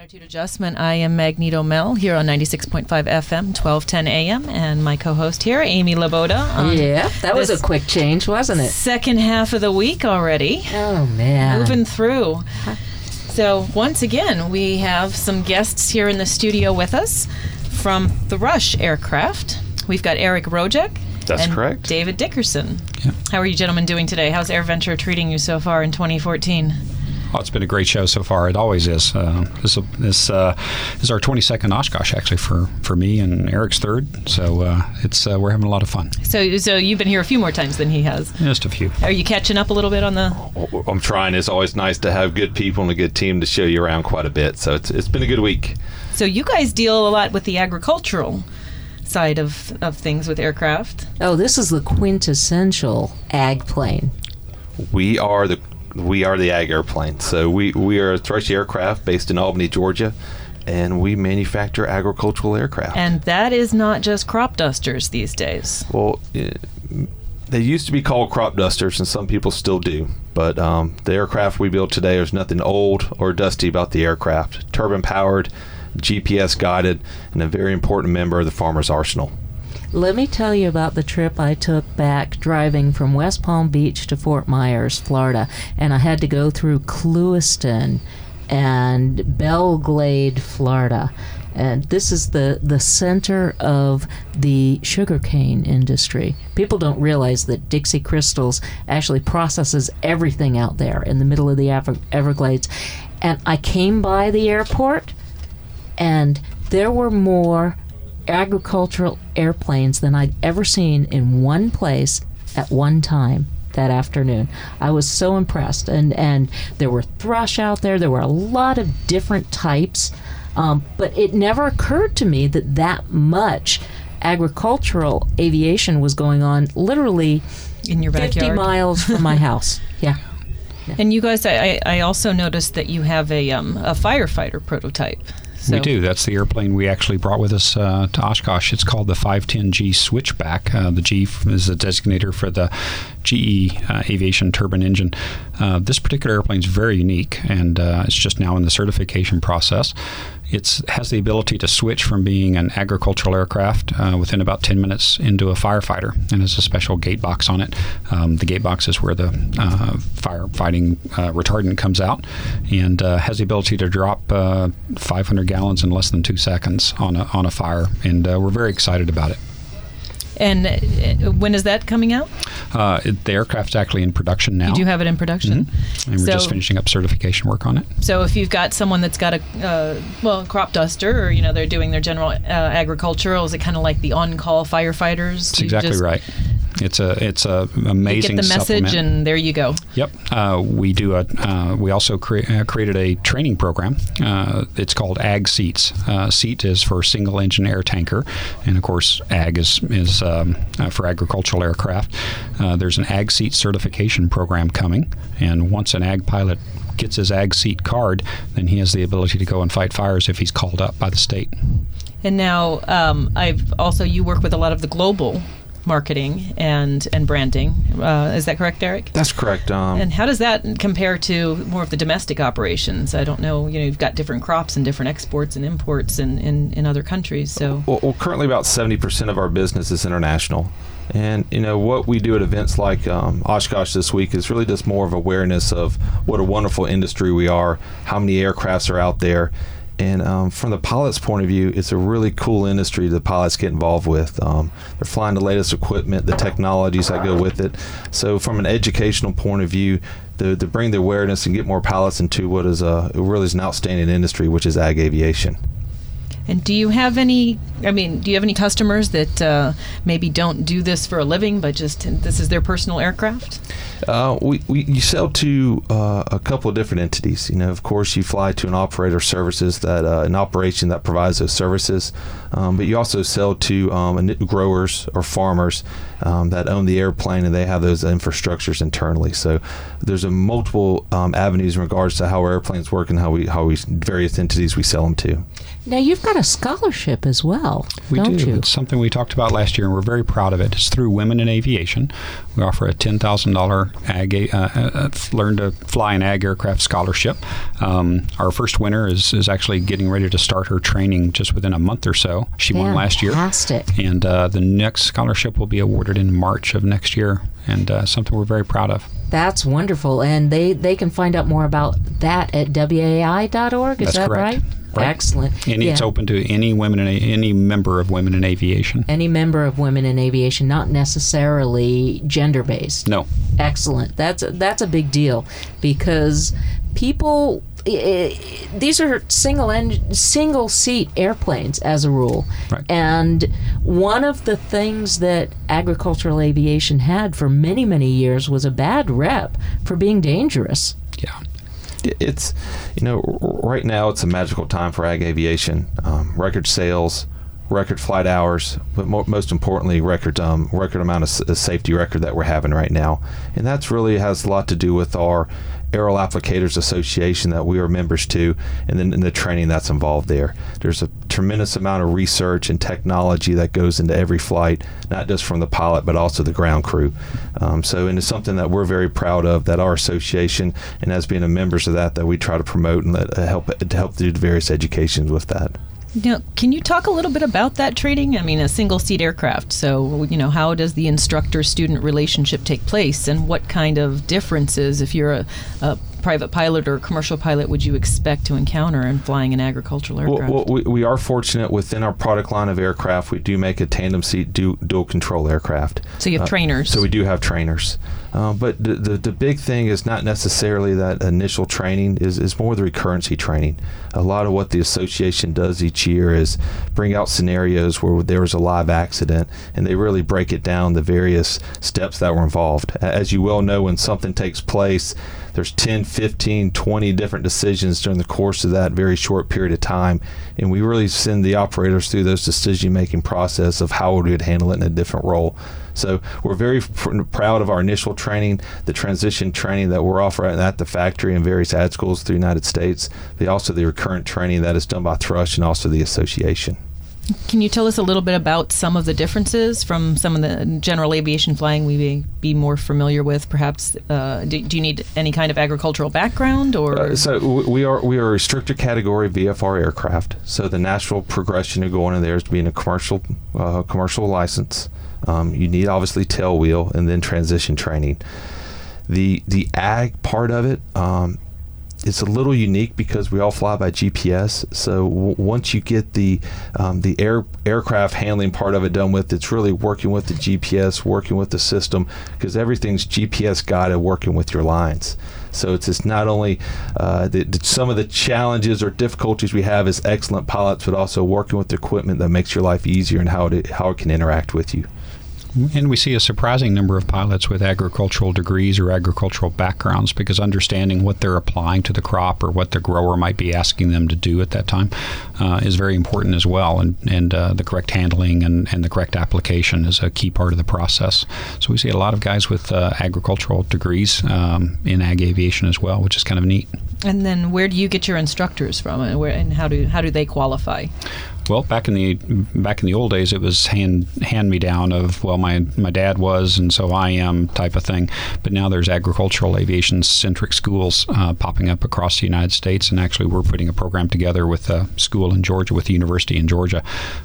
Attitude Adjustment. I am Magneto Mel here on 96.5 FM, 1210 AM, and my co-host here, Amy Laboda. Yeah, that was a quick change, wasn't it? Second half of the week already. Oh, man. Moving through. So, once again, we have some guests here in the studio with us from the Rush Aircraft. We've got Eric Rojek. That's correct. David Dickerson. Yeah. How are you gentlemen doing today? How's AirVenture treating you so far in 2014? Oh, it's been a great show so far. It always is. This is our 22nd Oshkosh, actually, for me, and Eric's third. So we're having a lot of fun. So you've been here a few more times than he has. Just a few. Are you catching up a little bit on the... I'm trying. It's always nice to have good people and a good team to show you around quite a bit. So it's been a good week. So you guys deal a lot with the agricultural side of things with aircraft. Oh, this is the quintessential ag plane. We are the ag airplane. So we are a Thrush Aircraft based in Albany, Georgia, and we manufacture agricultural aircraft. And that is not just crop dusters these days. Well, they used to be called crop dusters, and some people still do. But the aircraft we build today, there's nothing old or dusty about the aircraft. Turbine-powered, GPS-guided, and a very important member of the farmer's arsenal. Let me tell you about the trip I took back driving from West Palm Beach to Fort Myers, Florida, and I had to go through Clewiston and Belle Glade, Florida. And this is the center of the sugarcane industry. People don't realize that Dixie Crystals actually processes everything out there in the middle of the Everglades. And I came by the airport, and there were more agricultural airplanes than I'd ever seen in one place at one time that afternoon. I was so impressed. And there were thrush out there. There were a lot of different types. But it never occurred to me that much agricultural aviation was going on literally in your backyard, 50 miles from my house. Yeah. And you guys, I also noticed that you have a firefighter prototype. So. We do. That's the airplane we actually brought with us to Oshkosh. It's called the 510G Switchback. The G is the designator for the GE aviation turbine engine. This particular airplane is very unique, and it's just now in the certification process. It has the ability to switch from being an agricultural aircraft within about 10 minutes into a firefighter, and there's a special gate box on it. The gate box is where the firefighting retardant comes out, and has the ability to drop 500 gallons in less than 2 seconds on a fire, and we're very excited about it. And when is that coming out? The aircraft's actually in production now. You do have it in production? Mm-hmm. And we're just finishing up certification work on it. So if you've got someone that's got a crop duster, or they're doing their general agricultural, is it kind of like the on-call firefighters? That's exactly right. It's a amazing you get the message, supplement. And there you go. Yep. We also created a training program. It's called Ag Seats. Seat is for single engine air tanker, and of course Ag is for agricultural aircraft. There's an Ag Seat certification program coming, and once an Ag pilot gets his Ag Seat card, then he has the ability to go and fight fires if he's called up by the state. And now you work with a lot of the global marketing and branding. Is that correct, Eric? That's correct. And how does that compare to more of the domestic operations? I don't know. You've got different crops and different exports and imports in other countries. So well, currently about 70% of our business is international. And what we do at events like Oshkosh this week is really just more of awareness of what a wonderful industry we are, how many aircrafts are out there. And from the pilot's point of view, it's a really cool industry the pilots get involved with. They're flying the latest equipment, the technologies that go with it. So from an educational point of view, to bring the awareness and get more pilots into what is really is an outstanding industry, which is ag aviation. And do you have any customers that maybe don't do this for a living, but just this is their personal aircraft? You sell to a couple of different entities. Of course, you fly to an operator services an operation that provides those services, but you also sell to growers or farmers that own the airplane, and they have those infrastructures internally. So there's multiple avenues in regards to how our airplanes work and how we various entities we sell them to. Now you've got got a scholarship as well, We don't do. you? It's something we talked about last year, and we're very proud of it. It's through Women in Aviation. We offer a $10,000 Learn to Fly an Ag Aircraft Scholarship. Our first winner is actually getting ready to start her training just within a month or so. She won last year. Fantastic. And the next scholarship will be awarded in March of next year, and something we're very proud of. That's wonderful. And they can find out more about that at WAI.org. Is That's that correct. right? Excellent. And it's open to any any member of Women in Aviation. Any member of Women in Aviation, not necessarily gender-based. No. Excellent. That's a big deal because people. These are single seat airplanes as a rule. Right. And one of the things that agricultural aviation had for many, many years was a bad rep for being dangerous. Yeah. It's, right now it's a magical time for ag aviation. Record sales, record flight hours, but most importantly, record amount of safety record that we're having right now. And that's really has a lot to do with our Aero Applicators Association that we are members to, and then in the training that's involved there. There's a tremendous amount of research and technology that goes into every flight, not just from the pilot, but also the ground crew. And it's something that we're very proud of, that our association, and as being a members of that we try to promote and help do the various educations with that. Now, can you talk a little bit about that training? I mean, a single-seat aircraft. So, how does the instructor-student relationship take place, and what kind of differences, if you're a private pilot or a commercial pilot, would you expect to encounter in flying an agricultural aircraft? Well, we are fortunate within our product line of aircraft. We do make a tandem-seat dual control aircraft. So you have trainers. So we do have trainers. But the big thing is not necessarily that initial training, is more the recurrency training. A lot of what the association does each year is bring out scenarios where there was a live accident, and they really break it down, the various steps that were involved. As you well know, when something takes place, there's 10, 15, 20 different decisions during the course of that very short period of time, and we really send the operators through those decision-making process of how we would handle it in a different role. So we're very proud of our initial training, the transition training that we're offering at the factory and various ad schools through the United States, but also the recurrent training that is done by Thrush and also the association. Can you tell us a little bit about some of the differences from some of the general aviation flying we may be more familiar with? Perhaps, do you need any kind of agricultural background, or? So we are a restricted category VFR aircraft. So the natural progression to go into there is being a commercial license. You need obviously tail wheel and then transition training. The ag part of it, it's a little unique because we all fly by GPS. So once you get the aircraft handling part of it done with, it's really working with the GPS, working with the system, because everything's GPS guided, working with your lines. So it's not only some of the challenges or difficulties we have as excellent pilots, but also working with the equipment that makes your life easier and how it can interact with you. And we see a surprising number of pilots with agricultural degrees or agricultural backgrounds, because understanding what they're applying to the crop or what the grower might be asking them to do at that time is very important as well. And the correct handling and the correct application is a key part of the process. So we see a lot of guys with agricultural degrees in ag aviation as well, which is kind of neat. And then where do you get your instructors from, and how do they qualify? Well, back in the old days, it was hand me down of, well, my dad was and so I am type of thing. But now there's agricultural aviation centric schools popping up across the United States, and actually we're putting a program together with a school in Georgia, with the university in Georgia,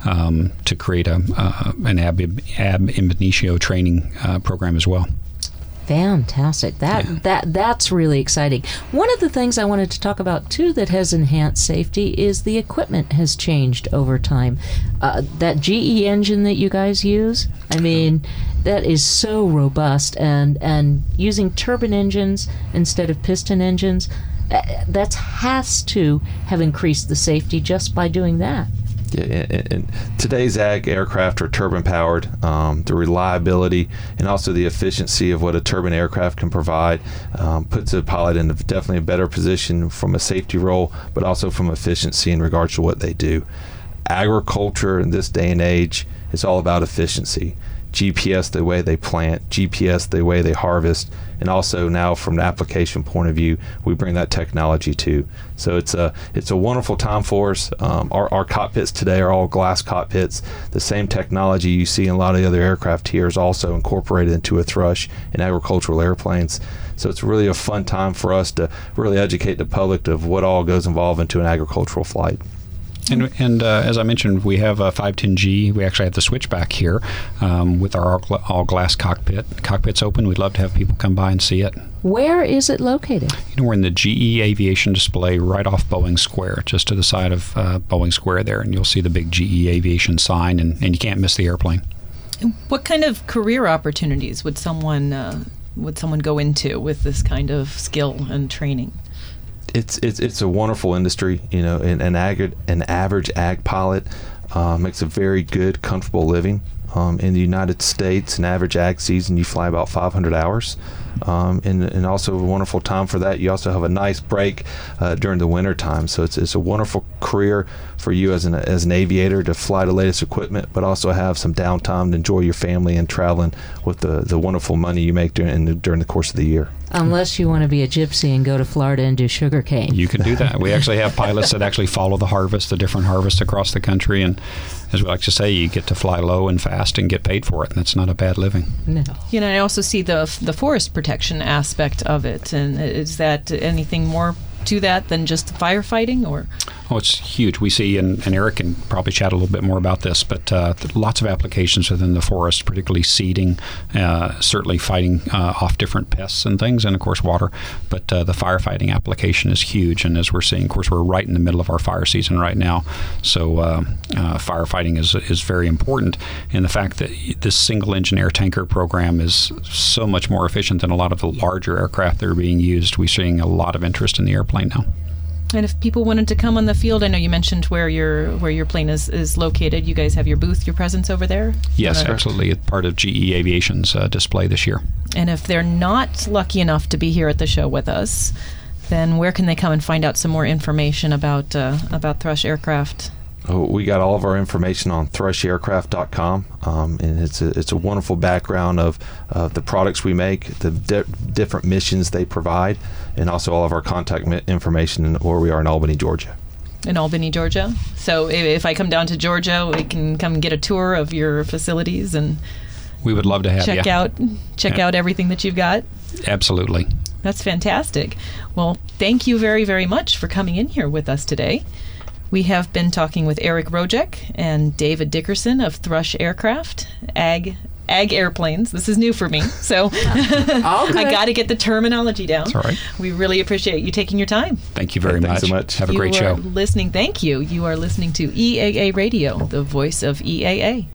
to create an ab initio training program as well. Fantastic. That's really exciting. One of the things I wanted to talk about too that has enhanced safety is the equipment has changed over time. That GE engine that you guys use, I mean, that is so robust, and using turbine engines instead of piston engines, that has to have increased the safety just by doing that. Yeah, and today's ag aircraft are turbine powered. The reliability and also the efficiency of what a turbine aircraft can provide puts a pilot in definitely a better position from a safety role, but also from efficiency in regards to what they do. Agriculture in this day and age is all about efficiency. GPS the way they plant, GPS the way they harvest, and also now from the application point of view, we bring that technology too. So it's a wonderful time for us. Our cockpits today are all glass cockpits. The same technology you see in a lot of the other aircraft here is also incorporated into a Thrush in agricultural airplanes. So it's really a fun time for us to really educate the public of what all goes involved into an agricultural flight. And as I mentioned, we have a 510G. We actually have the switchback here with our all-glass cockpit. Cockpit's open. We'd love to have people come by and see it. Where is it located? We're in the GE Aviation display right off Boeing Square, just to the side of Boeing Square there, and you'll see the big GE Aviation sign, and you can't miss the airplane. What kind of career opportunities would someone go into with this kind of skill and training? It's a wonderful industry. An average ag pilot makes a very good, comfortable living. In the United States, an average ag season, you fly about 500 hours. And also a wonderful time for that. You also have a nice break during the winter time. So it's a wonderful career for you as an aviator to fly the latest equipment, but also have some downtime to enjoy your family and traveling with the wonderful money you make during the course of the year. Unless you want to be a gypsy and go to Florida and do sugarcane. You can do that. We actually have pilots that actually follow the harvest, the different harvests across the country. And as we like to say, you get to fly low and fast and get paid for it. And that's not a bad living. No. I also see the forest protection aspect of it. And is that anything more to that than just firefighting, or? Oh, it's huge. We see, and Eric can probably chat a little bit more about this, but lots of applications within the forest, particularly seeding, certainly fighting off different pests and things, and of course water. But the firefighting application is huge, and as we're seeing, of course, we're right in the middle of our fire season right now, so firefighting is very important. And the fact that this single engine air tanker program is so much more efficient than a lot of the larger aircraft that are being used, we're seeing a lot of interest in the airplane now. And if people wanted to come on the field, I know you mentioned where your plane is located. You guys have your booth, your presence over there? Yes, absolutely. It's part of GE Aviation's display this year. And if they're not lucky enough to be here at the show with us, then where can they come and find out some more information about Thrush Aircraft? We got all of our information on thrushaircraft.com, and it's a wonderful background of the products we make, the different missions they provide, and also all of our contact information and where we are in Albany, Georgia. In Albany, Georgia. So if I come down to Georgia, we can come get a tour of your facilities, and we would love to have check out everything that you've got. Absolutely. That's fantastic. Well, thank you very, very much for coming in here with us today. We have been talking with Eric Rojek and David Dickerson of Thrush Aircraft, Ag Airplanes. This is new for me, so I got to get the terminology down. That's all right. We really appreciate you taking your time. Thank you very much. Thanks so much. Have a great show. Thank you. You are listening to EAA Radio, the voice of EAA.